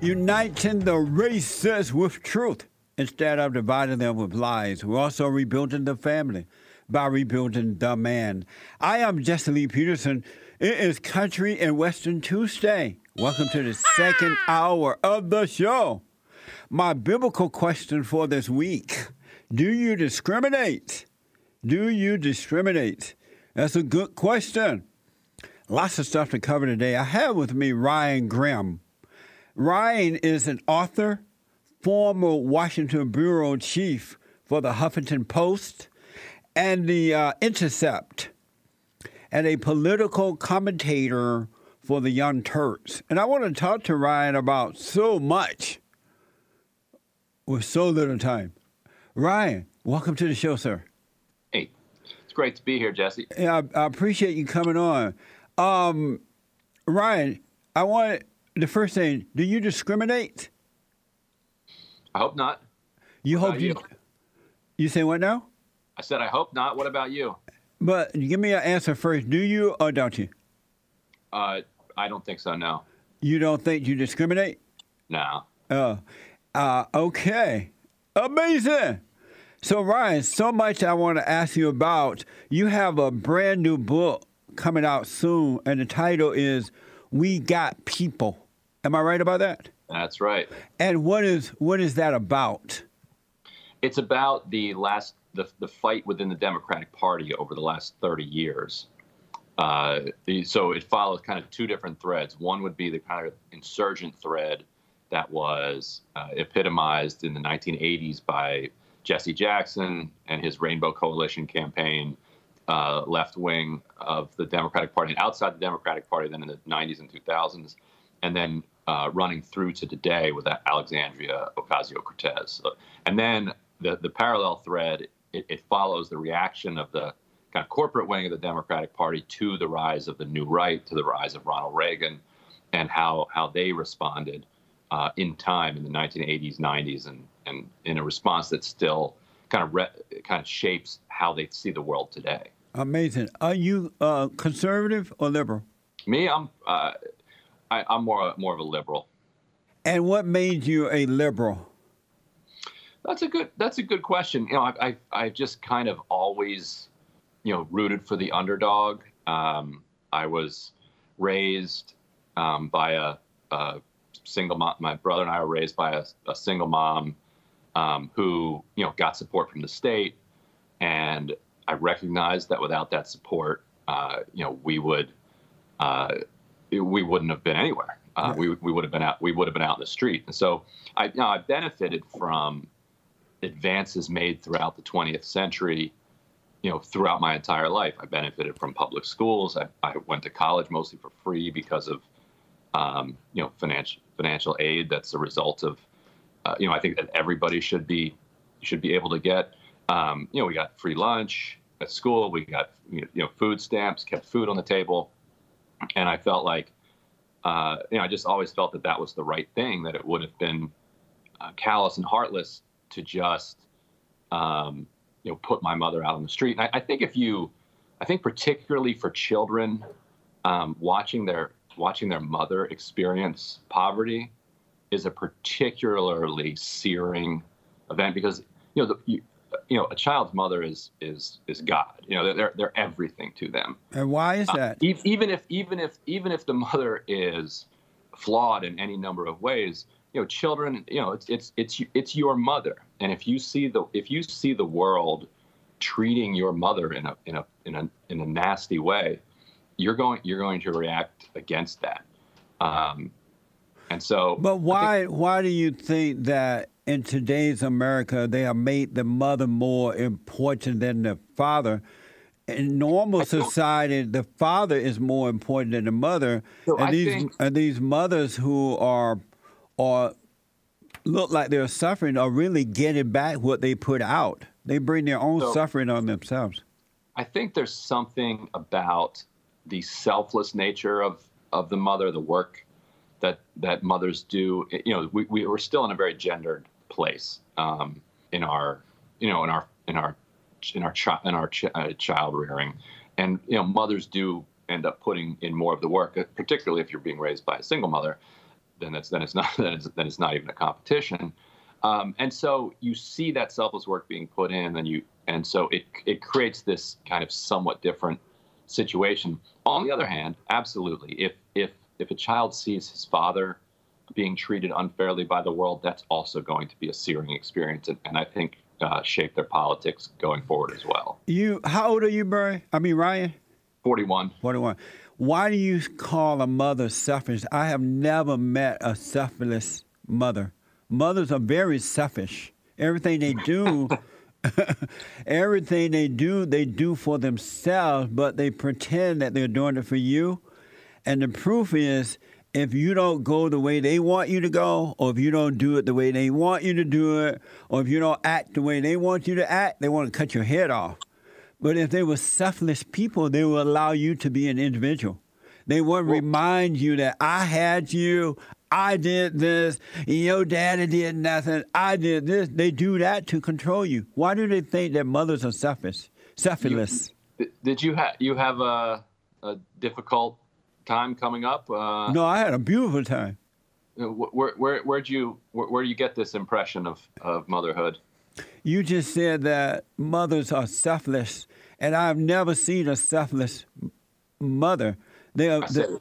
uniting the races with truth instead of dividing them with lies. We're also rebuilding the family by rebuilding the man. I am Jesse Lee Peterson. It is Country and Western Tuesday. Welcome to the second hour of the show. My biblical question for this week: do you discriminate? Do you discriminate? That's a good question. Lots of stuff to cover today. I have with me Ryan Grim. Ryan is an author, former Washington bureau chief for the Huffington Post and the Intercept, and a political commentator for the Young Turks. And I want to talk to Ryan about so much with so little time. Ryan, welcome to the show, sir. Hey, it's great to be here, Jesse. Yeah, I appreciate you coming on. Ryan, I want the first thing, do you discriminate? I hope not. You What hope about you... You say what now? I said I hope not. What about you? But give me an answer first. Do you or don't you? I don't think so, no. You don't think you discriminate? No. Okay. Amazing. So, Ryan, so much I want to ask you about. You have a brand new book coming out soon, and the title is We Got People. Am I right about that? That's right. And what is that about? It's about the fight within the Democratic Party over the last 30 years. So it follows kind of two different threads. One would be the kind of insurgent thread that was epitomized in the 1980s by Jesse Jackson and his Rainbow Coalition campaign, left wing of the Democratic Party and outside the Democratic Party, then in the 90s and 2000s, and then running through to today with Alexandria Ocasio-Cortez. And then the parallel thread, it follows the reaction of the kind of corporate wing of the Democratic Party to the rise of the New Right, to the rise of Ronald Reagan, and how they responded in time in the 1980s, 90s, and in a response that still kind of shapes how they see the world today. Amazing. Are you conservative or liberal? Me, I'm more of a liberal. And what made you a liberal? That's a good question. You know, I've just kind of always, rooted for the underdog. I was raised by a single mom. My brother and I were raised by a single mom who, got support from the state, and I recognized that without that support, we wouldn't have been anywhere. We would have been out in the street. And so I benefited from advances made throughout the 20th century, throughout my entire life. I benefited from public schools. I went to college mostly for free because of, financial aid. That's a result of, I think that everybody should be able to get. We got free lunch at school. We got, food stamps, kept food on the table. And I felt like, I just always felt that was the right thing, that it would have been callous and heartless to just, put my mother out on the street. And I think particularly for children, watching their mother experience poverty is a particularly searing event, because a child's mother is God. They're everything to them. And why is that? Even if the mother is flawed in any number of ways, children, it's your mother. And if you see the world treating your mother in a nasty way, you're going to react against that. And so, but why do you think that in today's America they have made the mother more important than the father? In normal society, the father is more important than the mother. So and these mothers who are look like they're suffering are really getting back what they put out. They bring their own suffering on themselves. I think there's something about the selfless nature of the mother, the work that mothers do. We're still in a very gendered place in our child rearing, and mothers do end up putting in more of the work, particularly if you're being raised by a single mother, then it's not then it's not even a competition. And so you see that selfless work being put in, and so it creates this kind of somewhat different situation. On the other hand, absolutely, if a child sees his father being treated unfairly by the world, that's also going to be a searing experience, and I think shape their politics going forward as well. How old are you, Ryan? 41. 41. Why do you call a mother selfish? I have never met a selfless mother. Mothers are very selfish. Everything they do, they do for themselves, but they pretend that they're doing it for you. And the proof is, if you don't go the way they want you to go, or if you don't do it the way they want you to do it, or if you don't act the way they want you to act, they want to cut your head off. But if they were selfless people, they will allow you to be an individual. They would remind you that I had you, I did this, your daddy did nothing, I did this. They do that to control you. Why do they think that mothers are selfless? Did you have a difficult time coming up? No, I had a beautiful time. Where do you get this impression of motherhood? You just said that mothers are selfless, and I've never seen a selfless mother. Selfish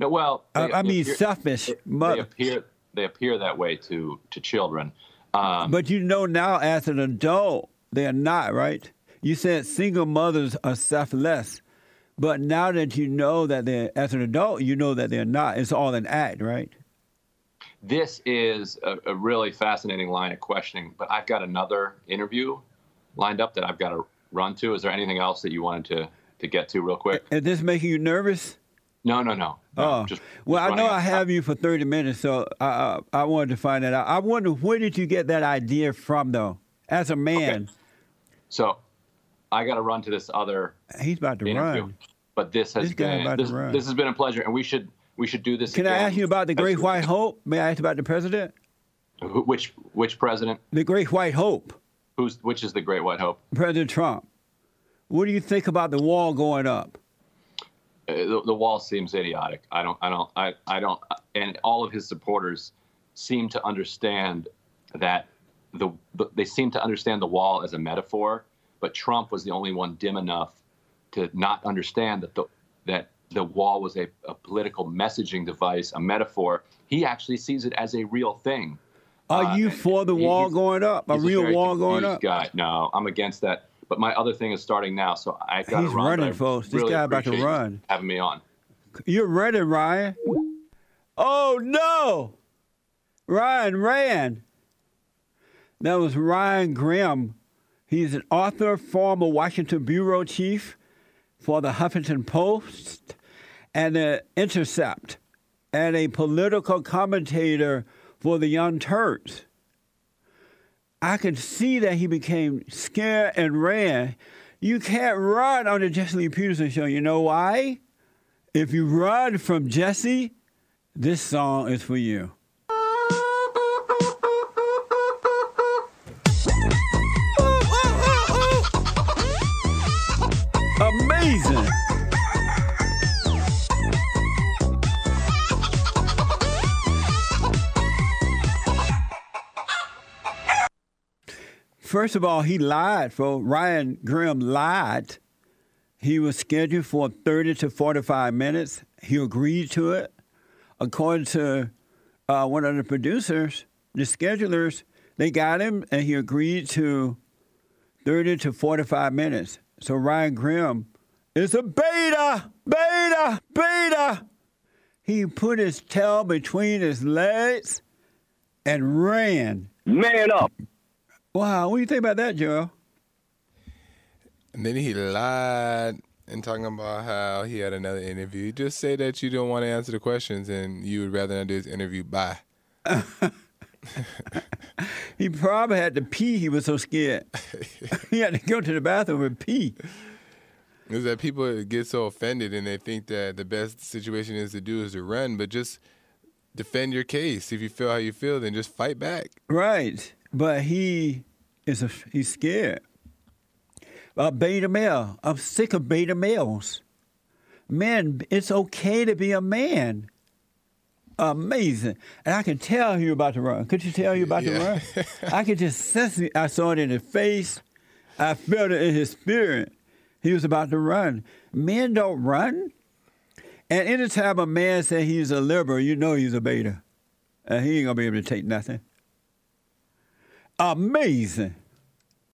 mother. They appear that way to children. But now as an adult, they are not, right? You said single mothers are selfless. But now that you know that as an adult, you know that they're not. It's all an act, right? This is a really fascinating line of questioning, but I've got another interview lined up that I've got to run to. Is there anything else that you wanted to get to real quick? Is this making you nervous? No. I know I have you for 30 minutes, so I wanted to find that out. I wonder, where did you get that idea from, though, as a man? Okay. So I got to run to this other He's about to interview, run. But this has been a pleasure, and we should do this again. Can I ask you about the Great White Hope? May I ask about the president? Which president? The Great White Hope. Which is the Great White Hope? President Trump. What do you think about the wall going up? The wall seems idiotic. I don't, and all of his supporters seem to understand that they seem to understand the wall as a metaphor, but Trump was the only one dim enough to not understand that the wall was a political messaging device, a metaphor. He actually sees it as a real thing. Are you for the wall going up? A real wall going up? Guy. No, I'm against that. But my other thing is starting now, so I got to run. He's running, folks. This guy about to run. Having me on. You're running, Ryan. Oh, no. Ryan ran. That was Ryan Graham. He's an author, former Washington bureau chief for the Huffington Post and The Intercept, and a political commentator for the Young Turks. I could see that he became scared and ran. You can't run on the Jesse Lee Peterson show. You know why? If you run from Jesse, this song is for you. Amazing. First of all, he lied, folks. Ryan Graham lied. He was scheduled for 30 to 45 minutes. He agreed to it. According to one of the producers, the schedulers, they got him, and he agreed to 30 to 45 minutes. So Ryan Graham is a beta. He put his tail between his legs and ran. Man up. Wow, what do you think about that, Joel? And then he lied and talking about how he had another interview. Just say that you don't want to answer the questions and you would rather not do his interview. Bye. He probably had to pee. He was so scared. He had to go to the bathroom and pee. Is that people get so offended and they think that the best situation is to run, but just defend your case. If you feel how you feel, then just fight back. Right. But he's scared. A beta male. I'm sick of beta males. Men, it's okay to be a man. Amazing. And I can tell he was about to run. Could you tell he was about to run? I could just sense it. I saw it in his face. I felt it in his spirit. He was about to run. Men don't run. And anytime a man says he's a liberal, you know he's a beta. And he ain't going to be able to take nothing. Amazing.